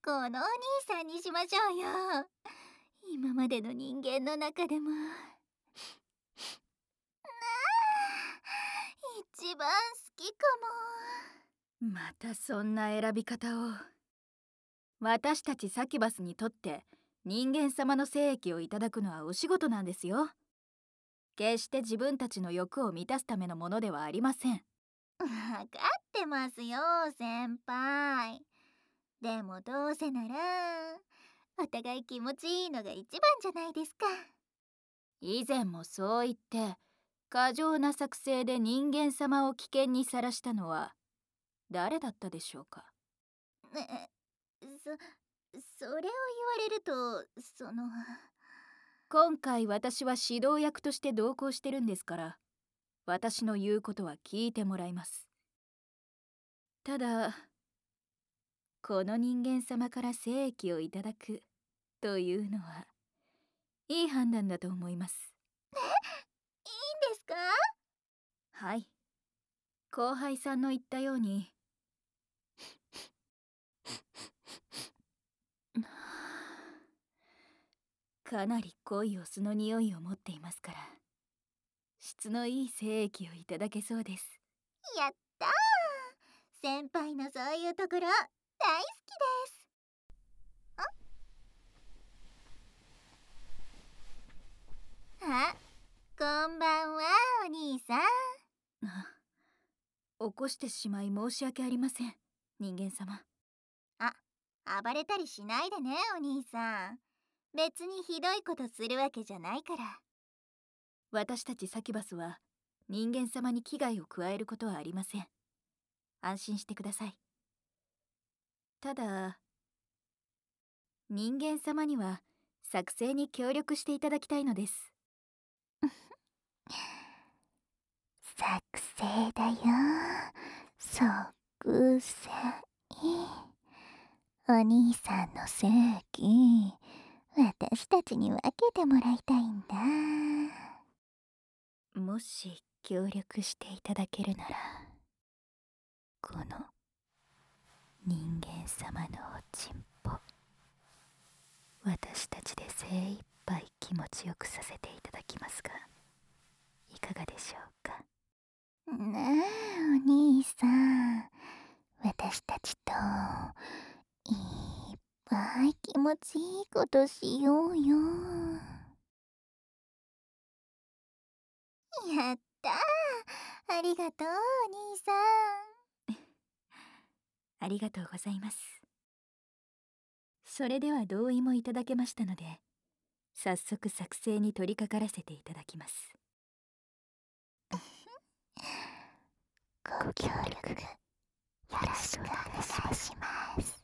このお兄さんにしましょうよ。今までの人間の中でも一番好きかも。またそんな選び方を。私たちサキュバスにとって人間様の精液をいただくのはお仕事なんですよ。決して自分たちの欲を満たすためのものではありません。 分かってますよ、先輩。でもどうせならお互い気持ちいいのが一番じゃないですか。 以前もそう言って過剰な作戦で人間様を危険にさらしたのは誰だったでしょうか。 それを言われると今回私は指導役として同行してるんですから、私の言うことは聞いてもらいます。ただこの人間様から精液をいただくというのはいい判断だと思います。 いいんですか？ はい、後輩さんの言ったようにかなり濃いお酢の匂いを持っていますから、質のいい精液をいただけそうです。 やったー。先輩のそういうところ大好きです。こんばんは、お兄さん。 起こしてしまい申し訳ありません、人間様。 暴れたりしないでね、お兄さん。別にひどいことするわけじゃないから。 私たちサキュバスは人間様に危害を加えることはありません。安心してください。ただ人間様には作成に協力していただきたいのです。 作戦だよ。作戦。お兄さんの正義、私たちに分けてもらいたいんだ。 もし協力していただけるなら、この人間様のおちんぽ、私たちで精一杯気持ちよくさせていただきますが、いかがでしょうか。 なあ、お兄さん。私たちといっぱい気持ちいいことしようよ。やったー。ありがとう、お兄さん。 ありがとうございます。それでは同意もいただけましたので、早速作成に取り掛からせていただきます。 ご協力よろしくお願いします。